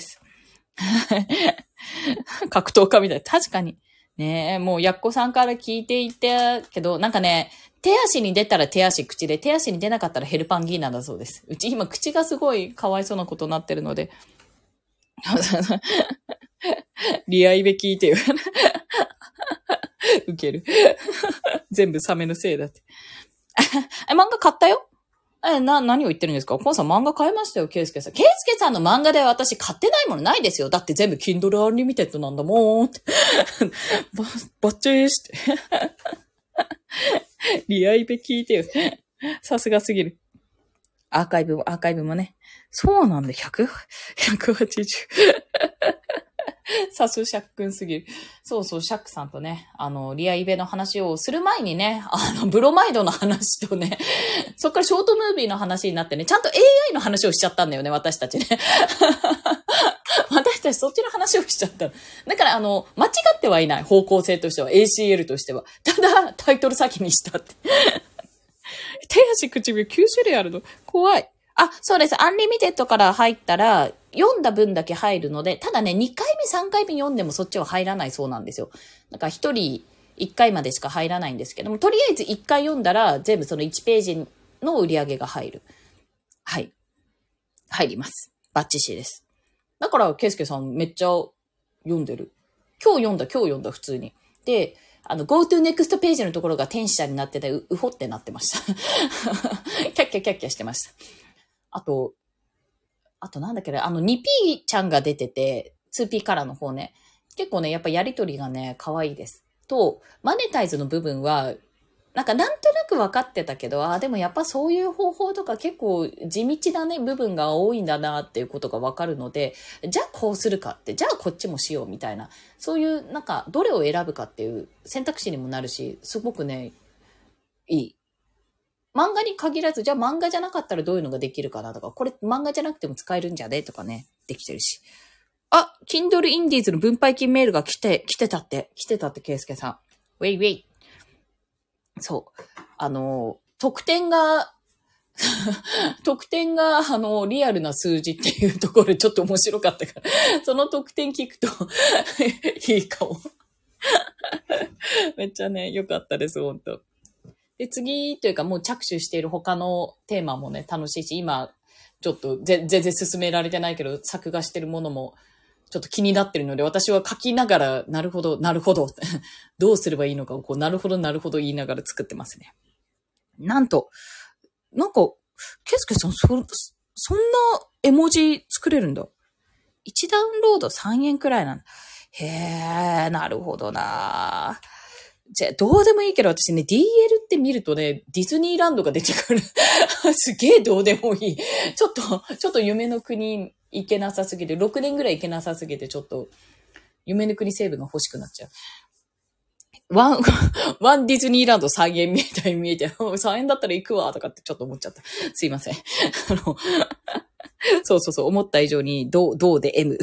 格闘家みたい。確かに。ねえ、もう、やっこさんから聞いていたけど、なんかね、手足に出たら手足口で、手足に出なかったらヘルパンギーナだそうです。うち今口がすごいかわいそうなことになってるので。リアイベ聞いてよ。ウケる。全部サメのせいだって。え、漫画買ったよ。え、な、何を言ってるんですか？コンさん漫画買いましたよ、ケイスケさん。ケイスケさんの漫画で私買ってないものないですよ。だって全部 Kindle Unlimited なんだもん。ば、ばっちりして。リアイベ聞いてよ。さすがすぎる。アーカイブも、アーカイブもね。そうなんだ、ひゃく、ひゃくはちじゅう。さすシャックンすぎる。そうそう、シャックさんとね、あの、リアイベの話をする前にね、あの、ブロマイドの話とね、そっからショートムービーの話になってね、ちゃんと エーアイ の話をしちゃったんだよね、私たちね。私たちそっちの話をしちゃった。だから、あの、間違ってはいない。方向性としては、エーシーエル としては。ただ、タイトル先にしたって。手足唇きゅう種類あるの怖い。あ、そうです。アンリミテッドから入ったら、読んだ分だけ入るので、ただね、にかいめ、さんかいめ読んでもそっちは入らないそうなんですよ。なんかひとりいっかいまでしか入らないんですけども、とりあえずいっかい読んだら、全部そのいちページの売り上げが入る。はい。入ります。バッチシです。だから、ケイスケさんめっちゃ読んでる。今日読んだ、今日読んだ、普通に。で、あの、go to next ページのところが天使ちゃんになってて、う、うほってなってました。キャッキャキャッキャしてました。あと、あとなんだっけね、あの にピー ちゃんが出てて、ツーピー カラーの方ね。結構ね、やっぱやりとりがね、可愛いです。と、マネタイズの部分は、なんかなんとなく分かってたけど、ああ、でもやっぱそういう方法とか結構地道なね、部分が多いんだなっていうことが分かるので、じゃあこうするかって、じゃあこっちもしようみたいな、そういうなんかどれを選ぶかっていう選択肢にもなるし、すごくね、いい。漫画に限らず、じゃあ漫画じゃなかったらどういうのができるかなとか、これ漫画じゃなくても使えるんじゃねとかね、できてるし。あ、Kindle Indies の分配金メールが来て、来てたって、来てたって、ケイスケさん。ウェイウェイ。そう。あの、得点が、得点が、あの、リアルな数字っていうところでちょっと面白かったから、その得点聞くといいかも。めっちゃね、良かったです、本当。で、次というかもう着手している他のテーマもね、楽しいし、今、 ちょっとぜ全然進められてないけど、作画してるものもちょっと気になってるので、私は書きながら、なるほど、なるほど、どうすればいいのかをこう、なるほど、なるほど言いながら作ってますね。なんと、なんか、ケイスケさん、そ、そんな絵文字作れるんだ。いちダウンロードさんえんくらいなんだ。へえ、なるほどな。じゃあ、どうでもいいけど、私ね、ディーエル って見るとね、ディズニーランドが出てくる。すげえどうでもいい。ちょっと、ちょっと夢の国行けなさすぎて、ろくねんぐらい行けなさすぎて、ちょっと、夢の国成分が欲しくなっちゃう。ワン、ワンディズニーランドさんえんみたいに見えて、さんえんだったら行くわ、とかってちょっと思っちゃった。すいません。あの、そうそうそう、思った以上に、どう、どうで M。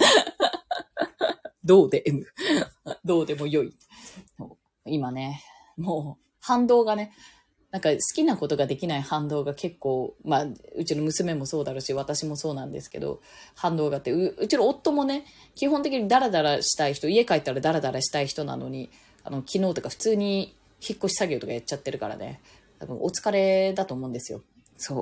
どうで M。どうでも良い。今ね、もう、反動がね、なんか好きなことができない反動が結構、まあ、うちの娘もそうだろうし、私もそうなんですけど、反動があって、う、うちの夫もね、基本的にダラダラしたい人、家帰ったらダラダラしたい人なのに、あの、昨日とか普通に引っ越し作業とかやっちゃってるからね、多分お疲れだと思うんですよ。そう。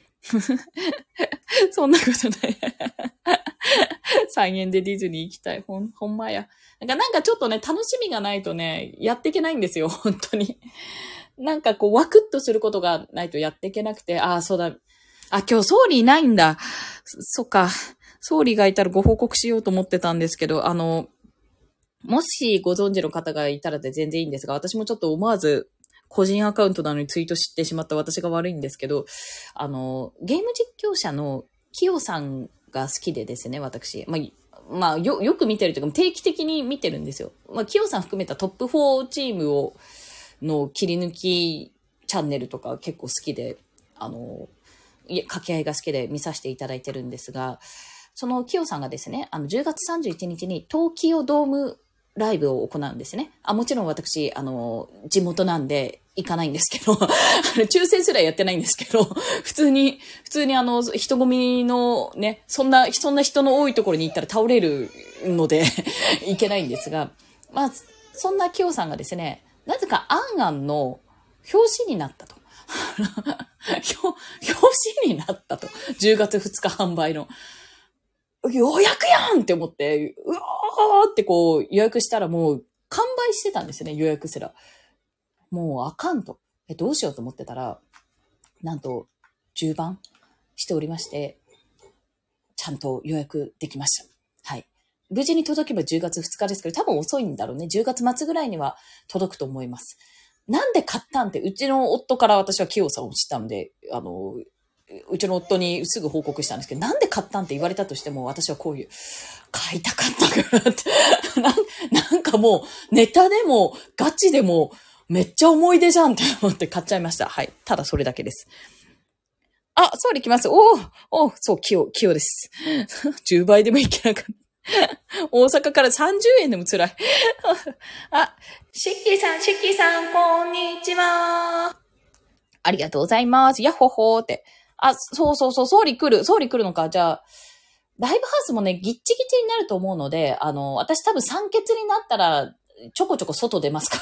そんなことない。さんえんでディズニー行きたい。ほん、ほんまや。なんか、なんかちょっとね、楽しみがないとね、やっていけないんですよ、本当に。なんかこう、ワクッとすることがないとやっていけなくて、ああ、そうだ。あ、今日総理いないんだ。そ、そっか。総理がいたらご報告しようと思ってたんですけど、あの、もしご存知の方がいたらで全然いいんですが、私もちょっと思わず個人アカウントなのにツイートしてしまった私が悪いんですけど、あの、ゲーム実況者のキヨさんが好きでですね、私。まあ、まあ、よ、よく見てるというか、定期的に見てるんですよ。まあ、キヨさん含めたトップフォーチームを、の切り抜きチャンネルとか結構好きで、あの、いや、掛け合いが好きで見させていただいてるんですが、そのキヨさんがですね、あの、じゅうがつさんじゅういちにちに東京ドームライブを行うんですね。あ、もちろん私、あの、地元なんで行かないんですけど、抽選すらやってないんですけど、普通に、普通にあの、人混みのね、そんな、そんな人の多いところに行ったら倒れるので、行けないんですが、まあ、そんなキヨさんがですね、なぜかアンアンの表紙になったと。表紙になったと。じゅうがつふつか販売の。予約やんって思って、うわーってこう予約したらもう完売してたんですよね、予約すら。もうあかんと。え、どうしようと思ってたら、なんとじゅうばんしておりまして、ちゃんと予約できました。はい。無事に届けばじゅうがつふつかですけど、多分遅いんだろうね。じゅうがつ末ぐらいには届くと思います。なんで買ったんって、うちの夫から私はキヨさんを知ったんで、あの、うちの夫にすぐ報告したんですけど、なんで買ったんって言われたとしても、私はこういう、買いたかったからってな、なんかもう、ネタでも、ガチでも、めっちゃ思い出じゃんって思って買っちゃいました。はい。ただそれだけです。あ、総理来ます。おーおーそう、キヨ、キヨです。じゅうばいでもいけなかった。大阪からさんじゅうえんでも辛い。あ、シッキーさん、シッキーさん、こんにちは。ありがとうございます。やっほほーって。あ、そうそうそう、総理来る。総理来るのか。じゃあ、ライブハウスもね、ギッチギチになると思うので、あの、私多分酸欠になったら、ちょこちょこ外出ますから。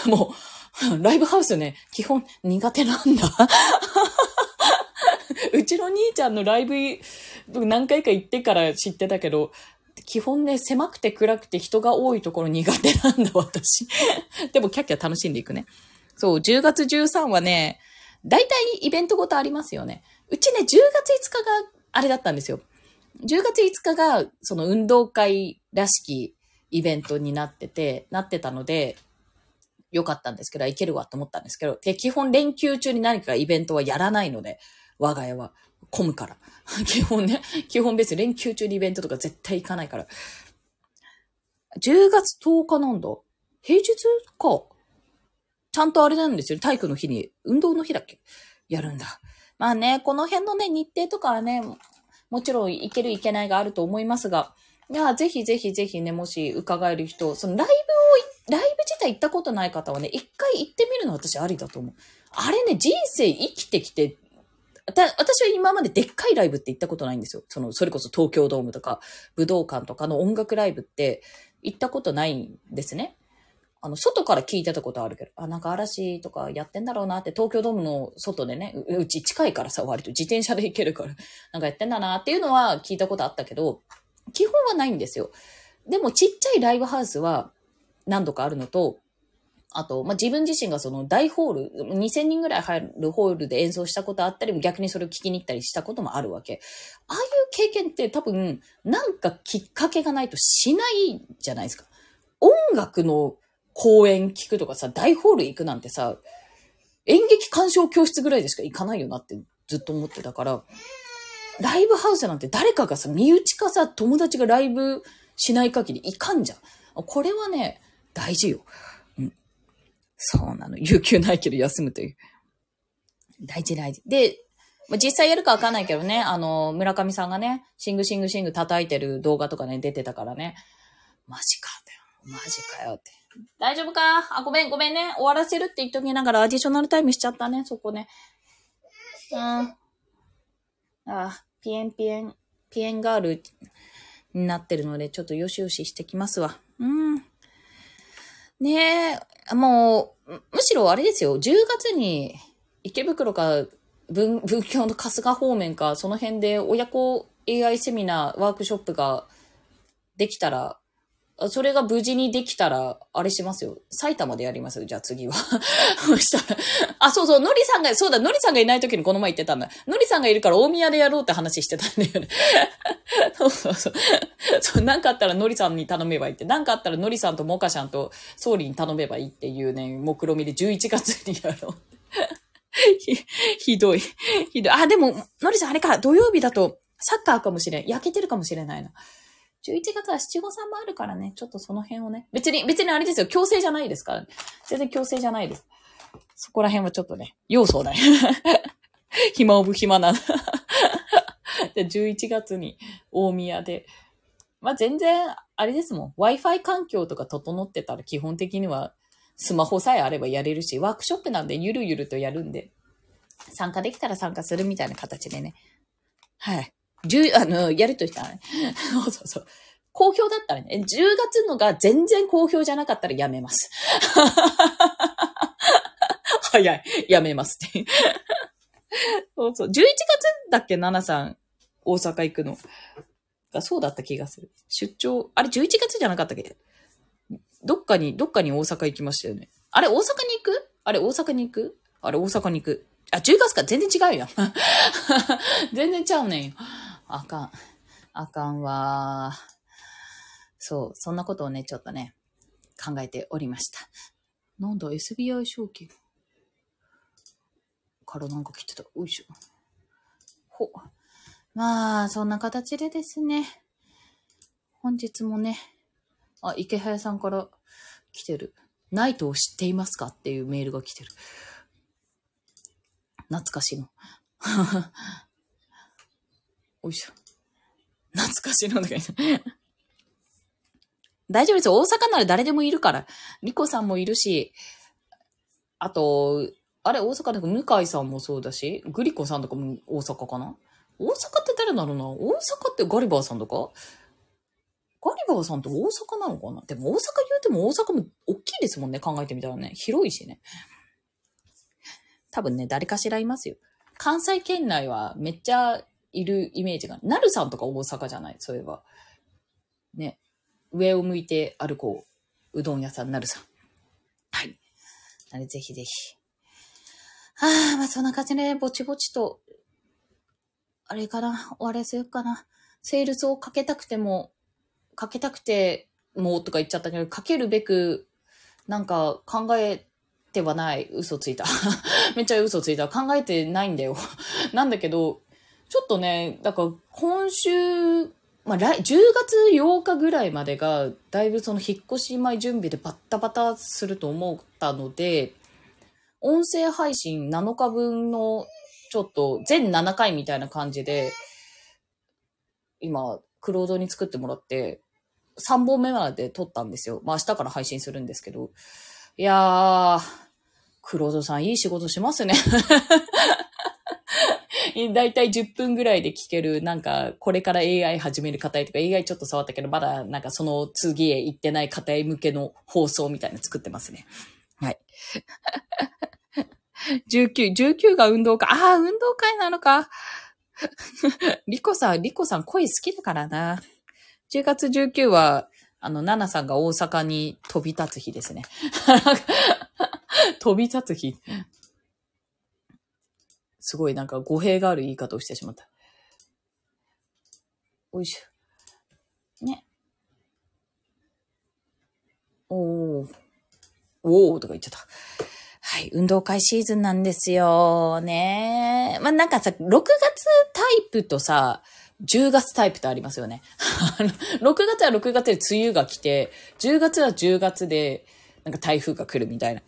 もう、ライブハウスね、基本苦手なんだ。うちの兄ちゃんのライブ、何回か行ってから知ってたけど、基本ね、狭くて暗くて人が多いところ苦手なんだ、私。でもキャッキャ楽しんでいくね。そう、じゅうがつじゅうさんはね、だいたいイベントごとありますよね。うちね、じゅうがついつかがあれだったんですよ。じゅうがついつかが、その運動会らしきイベントになってて、なってたので、よかったんですけど、いけるわと思ったんですけど、で、基本連休中に何かイベントはやらないので、我が家は混むから。基本ね、基本別に連休中にイベントとか絶対行かないから。じゅうがつとおかなんだ。平日か。ちゃんとあれなんですよ。体育の日に、運動の日だっけやるんだ。まあね、この辺のね、日程とかはね、もちろん行ける行けないがあると思いますが、いや、ぜひぜひぜひね、もし伺える人、そのライブを、ライブ自体行ったことない方はね、一回行ってみるの私ありだと思う。あれね、人生生きてきて、私は今まででっかいライブって行ったことないんですよ。その、それこそ東京ドームとか武道館とかの音楽ライブって行ったことないんですね。 あの、外から聞いてたことあるけど、あ、なんか嵐とかやってんだろうなって、東京ドームの外でね、う、うち近いからさ、割と自転車で行けるから、なんかやってんだなっていうのは聞いたことあったけど、基本はないんですよ。でもちっちゃいライブハウスは何度かあるのと、あと、まあ、自分自身がその大ホール、にせんにんぐらい入るホールで演奏したことあったり、逆にそれを聞きに行ったりしたこともあるわけ。ああいう経験って多分、なんかきっかけがないとしないじゃないですか。音楽の公演聞くとかさ、大ホール行くなんてさ、演劇鑑賞教室ぐらいでしか行かないよなってずっと思ってたから、ライブハウスなんて誰かがさ、身内かさ、友達がライブしない限り行かんじゃん。これはね、大事よ。そうなの。有給ないけど休むという。大事大事。で、実際やるかわかんないけどね、あの、村上さんがね、シングシングシング叩いてる動画とかね、出てたからね。マジかって。マジかよって。大丈夫か？あ、ごめんごめんね。終わらせるって言っときながらアディショナルタイムしちゃったね、そこね。うん。ああ、ピエンピエン、ピエンガールになってるので、ちょっとよしよししてきますわ。うん。ねえ、もう、むしろあれですよ、じゅうがつに池袋か文、文京の春日方面か、その辺で親子 エーアイ セミナー、ワークショップができたら、それが無事にできたら、あれしますよ。埼玉でやりますよ、じゃあ次は。そしたら、あ、そうそう、のりさんが、そうだ、のりさんがいない時にこの前言ってたんだ。のりさんがいるから大宮でやろうって話してたんだよね。そうそうそう。そう、なんかあったらのりさんに頼めばいいって。なんかあったらのりさんとモカちゃんとソーリーに頼めばいいっていうね、目論見でじゅういちがつにやろう。ひ、ひどい。ひどい。あ、でも、のりさんあれか、土曜日だとサッカーかもしれん。焼けてるかもしれないな。じゅういちがつは七五三もあるからね、ちょっとその辺をね。別に、別にあれですよ、強制じゃないですからね。全然強制じゃないです。そこら辺はちょっとね、要素ない。暇オブ暇な。で、じゅういちがつに大宮で。まあ、全然、あれですもん。Wi-Fi 環境とか整ってたら基本的にはスマホさえあればやれるし、ワークショップなんでゆるゆるとやるんで、参加できたら参加するみたいな形でね。はい。十、あの、やるとしたらね。そうそうそう。好評だったらね、じゅうがつのが全然好評じゃなかったらやめます。早い。やめますって。そうそう。じゅういちがつだっけ、ナナさん、大阪行くの。そうだった気がする。出張、あれじゅういちがつじゃなかったっけ？どっかに、どっかに大阪行きましたよね。あれ大阪に行く？あれ大阪に行く？あれ大阪に行く。あ、じゅうがつか全然違うやん。全然ちゃうねんよ。あかん。あかんわ。そう、そんなことをね、ちょっとね、考えておりました。なんだ、エスビーアイ 証券からなんか来てた。おいしょ。ほ。まあ、そんな形でですね、本日もね、あ、池早さんから来てる。ナイトを知っていますかっていうメールが来てる。懐かしいの。おいしょ。懐かしいのだけど。大丈夫ですよ。大阪なら誰でもいるから。リコさんもいるし、あと、あれ、大阪で向井さんもそうだし、グリコさんとかも大阪かな？大阪って誰なのな？大阪ってガリバーさんとか？ガリバーさんって大阪なのかな？でも大阪言うても大阪も大きいですもんね。考えてみたらね。広いしね。多分ね、誰かしらいますよ。関西圏内はめっちゃいるイメージが。なるさんとか大阪じゃない？そういえば。ね。上を向いて歩こう。うどん屋さんなるさん。はい。なのでぜひぜひ。はあ、まあそんな感じでぼちぼちと、あれかな、終わらせようかな。セールスをかけたくても、かけたくてもとか言っちゃったけど、かけるべく、なんか考えてはない。嘘ついた。めっちゃ嘘ついた。考えてないんだよ。なんだけど、ちょっとね、だから今週、まあ、来じゅうがつようかぐらいまでが、だいぶその引っ越し前準備でバッタバタすると思ったので、音声配信なのかぶんのちょっと全ななかいみたいな感じで、今、クロードに作ってもらって、さんぼんめまで撮ったんですよ。まあ明日から配信するんですけど。いやー、クロードさんいい仕事しますね。 だいたいじゅっぷんぐらいで聞ける、なんか、これから エーアイ 始める方へとか、エーアイ ちょっと触ったけど、まだなんかその次へ行ってない方へ向けの放送みたいなの作ってますね。はい。じゅうきゅう、じゅうきゅうが運動会。ああ、運動会なのか。リコさん、リコさん声好きだからな。じゅうがつじゅうくにちは、あの、ナナさんが大阪に飛び立つ日ですね。飛び立つ日。すごいなんか語弊がある言い方をしてしまった。おいしょ。ね。おー。おーとか言っちゃった。はい。運動会シーズンなんですよ。ね。まあ、なんかさ、ろくがつタイプとさ、じゅうがつタイプとありますよね。ろくがつはろくがつで梅雨が来て、じゅうがつはじゅうがつで、なんか台風が来るみたいな。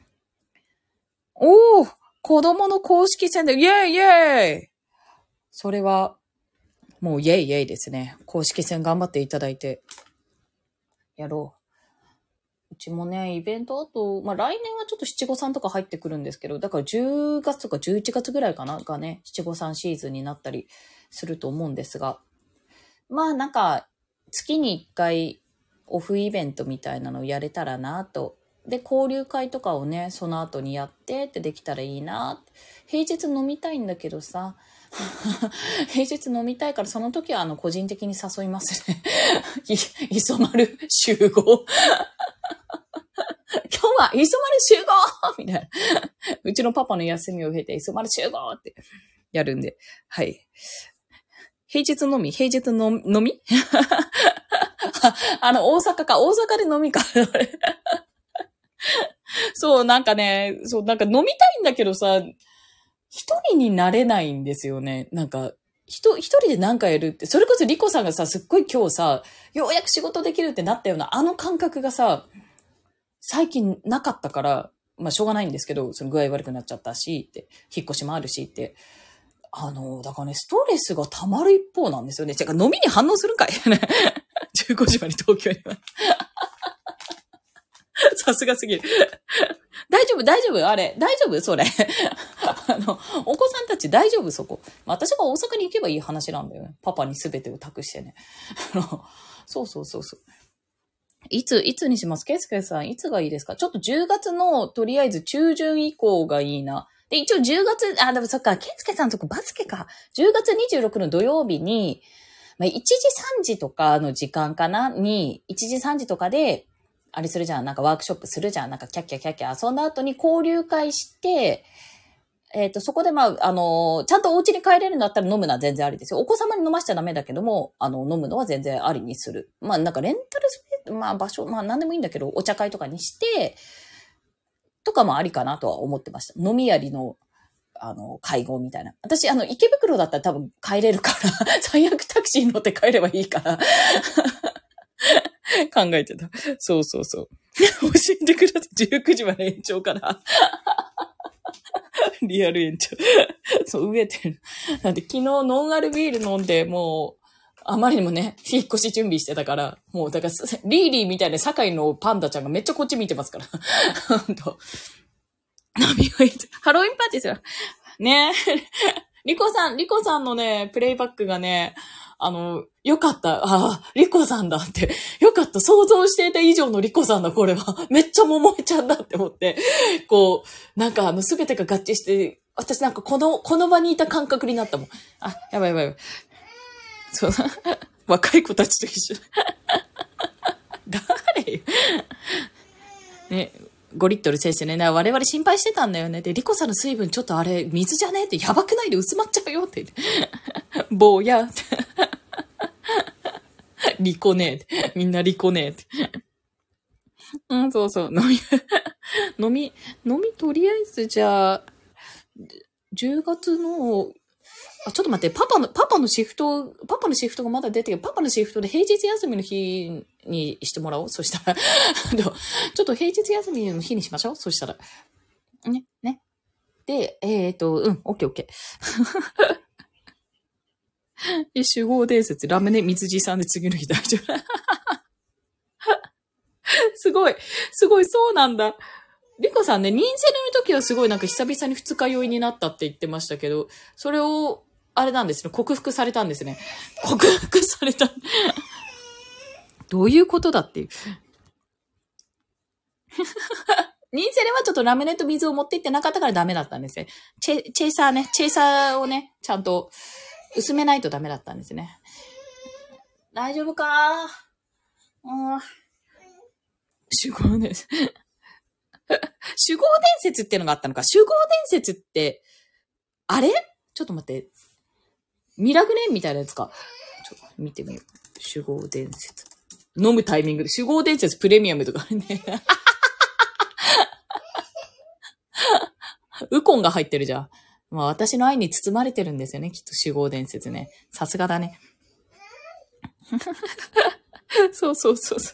おー、子供の公式戦で、イェイイェイそれは、もうイェイイェイですね。公式戦頑張っていただいて、やろう。うちもね、イベントあと、まあ、来年はちょっと七五三とか入ってくるんですけど、だからじゅうがつとかじゅういちがつぐらいかながね、七五三シーズンになったりすると思うんですが、まあなんか、月にいっかいオフイベントみたいなのをやれたらなと。で、交流会とかをね、その後にやってってできたらいいな。平日飲みたいんだけどさ、平日飲みたいからその時はあの個人的に誘いますね。い、磯丸集合。今日は磯丸集合みたいな。うちのパパの休みを経て磯丸集合ってやるんで。はい。平日のみ平日の飲みあの、大阪か。大阪で飲みか。そう、なんかね、そう、なんか飲みたいんだけどさ、一人になれないんですよね。なんか、一人で何かやるって、それこそリコさんがさ、すっごい今日さ、ようやく仕事できるってなったような、あの感覚がさ、最近なかったから、まあしょうがないんですけど、その具合悪くなっちゃったし、って、引っ越しもあるしって、あの、だからね、ストレスが溜まる一方なんですよね。てか飲みに反応するんかいじゅうごじまで東京には。さすがすぎる。大丈夫大丈夫あれ大丈夫それ。あの、お子さんたち大丈夫そこ。私が大阪に行けばいい話なんだよね。パパに全てを託してね。そうそうそうそう。いつ、いつにしますケイスケさん、いつがいいですか？ちょっとじゅうがつの、とりあえず中旬以降がいいな。で、一応じゅうがつ、あ、でもそっか、ケイスケさんのとこバスケか。じゅうがつにじゅうろくの土曜日に、まあ、いちじさんじとかの時間かなに、いちじさんじとかで、あれするじゃん、なんかワークショップするじゃん、なんかキャッキャキャッキャ遊んだ後に交流会して、えっと、そこでまあ、あの、ちゃんとお家に帰れるんだったら飲むのは全然ありですよ。お子様に飲ましちゃダメだけども、あの、飲むのは全然ありにする。まあ、なんかレンタルスペース、まあ場所、まあ何でもいいんだけど、お茶会とかにして、とかもありかなとは思ってました。飲みやりの、あの、会合みたいな。私、あの、池袋だったら多分帰れるから、最悪タクシー乗って帰ればいいから、考えてた。そうそうそう。教えてください。じゅうくじまで延長から。リアル延長。そう、飢えてる。なんで昨日ノンアルビール飲んで、もう、あまりにもね、引っ越し準備してたから、もう、だから、リーリーみたいな堺のパンダちゃんがめっちゃこっち見てますから。ほんと。飲み終えて。ハロウィンパーティーですよ。ねえ。リコさん、リコさんのね、プレイバックがね、あの、よかった。ああ、リコさんだって。よかった。想像していた以上のリコさんだ、これは。めっちゃ桃江ちゃんだって思って。こう、なんかあの、すべてが合致して、私なんかこの、この場にいた感覚になったもん。あ、やばいやばいやばい。そう、若い子たちと一緒。誰よ。ね。ごリットル先生ね、我々心配してたんだよね。で、リコさんの水分ちょっとあれ、水じゃねってやばくないで薄まっちゃうよって。坊や。リコねえ。みんなリコねえって。うん、そうそう。飲み、飲み、飲みとりあえずじゃあ、じゅうがつの、あ、ちょっと待って、パパの、パパのシフト、パパのシフトがまだ出てる。パパのシフトで平日休みの日にしてもらおう。そしたら、ちょっと平日休みの日にしましょう。そしたら。ね、ね。で、えっ、ー、と、うん、オッケーオッケー。集合伝説、ラムネ水地さんで次の日大丈夫。すごい、すごい、そうなんだ。 リコさんね、ニンセルの時はすごいなんか久々に二日酔いになったって言ってましたけど、それを、あれなんですね、克服されたんですね。克服された。どういうことだっていう。ニンセレはちょっとラムネと水を持っていってなかったからダメだったんですね。チェ、チェイサーね、チェイサーをね、ちゃんと薄めないとダメだったんですね。大丈夫かうん。守護伝説。守護伝説っていうのがあったのか。守護伝説って、あれちょっと待って。ミラグレンみたいなやつか。ちょっと見てみよう。守護伝説。飲むタイミングで。守護伝説プレミアムとかね。ウコンが入ってるじゃん。まあ私の愛に包まれてるんですよね。きっと守護伝説ね。さすがだね。そうそうそうそう。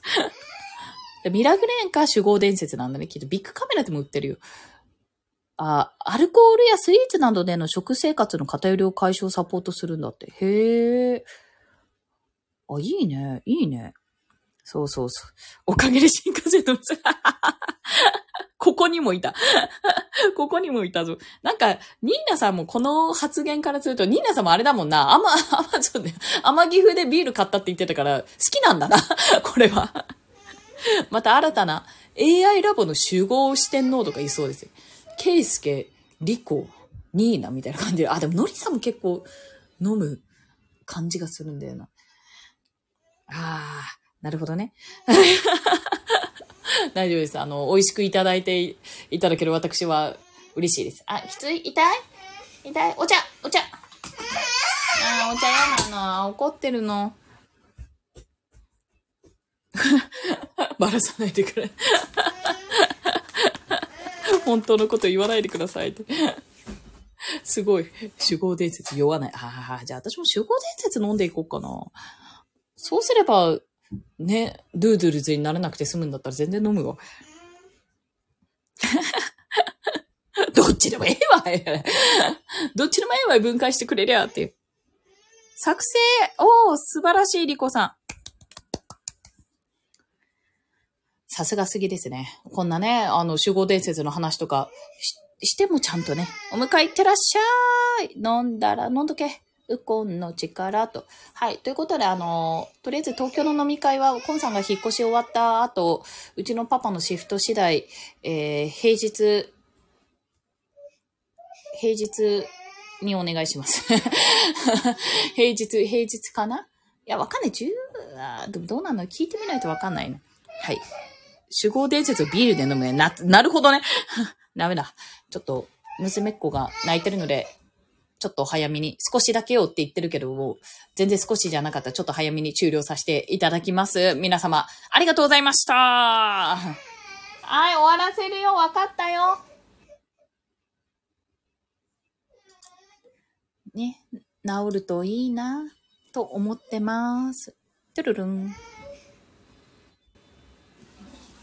ミラグレーンか守護伝説なんだね。きっとビッグカメラでも売ってるよ。あ、アルコールやスイーツなどでの食生活の偏りを解消サポートするんだって。へえ。あ、いいね。いいね。そうそうそう。おかげで新幹線のここにもいた。ここにもいたぞ。なんか、ニーナさんもこの発言からすると、ニーナさんもあれだもんな。アマ、アマゾンで、アマギフでビール買ったって言ってたから、好きなんだな。これは。また新たな エーアイ ラボの集合四天王とかいそうですよ。ケイスケ、リコ、ニーナみたいな感じで。あ、でもノリさんも結構飲む感じがするんだよな。ああ、なるほどね。大丈夫です。あの、美味しくいただいていただける私は嬉しいです。あ、きつい？痛い？痛い？お茶お茶あー、お茶嫌なの。怒ってるの。バラさないでくれ。本当のこと言わないでくださいって。すごい。守護伝説酔わない。ああ、じゃあ私も守護伝説飲んでいこうかな。そうすれば、ね、ドゥードゥルズにならなくて済むんだったら全然飲むわ。どっちでもええわ。どっちでもええわ。分解してくれりゃっていう。作成。おー、素晴らしい、リコさん。さすがすぎですね。こんなね、あの、守護伝説の話とかし、してもちゃんとね、お迎え行ってらっしゃい。飲んだら飲んどけ。ウコンの力と。はい。ということで、あの、とりあえず東京の飲み会は、コンさんが引っ越し終わった後、うちのパパのシフト次第、えー、平日、平日にお願いします。平日、平日かないや、わかんない。じゅう、あでもどうなの聞いてみないとわかんないの。はい。守護伝説をビールで飲むね。な、なるほどね。ダメだ。ちょっと、娘っ子が泣いてるので、ちょっと早めに、少しだけよって言ってるけど、もう全然少しじゃなかった。ちょっと早めに終了させていただきます。皆様、ありがとうございました。はい、終わらせるよ。わかったよ。ね、治るといいな、と思ってます。トゥルルン。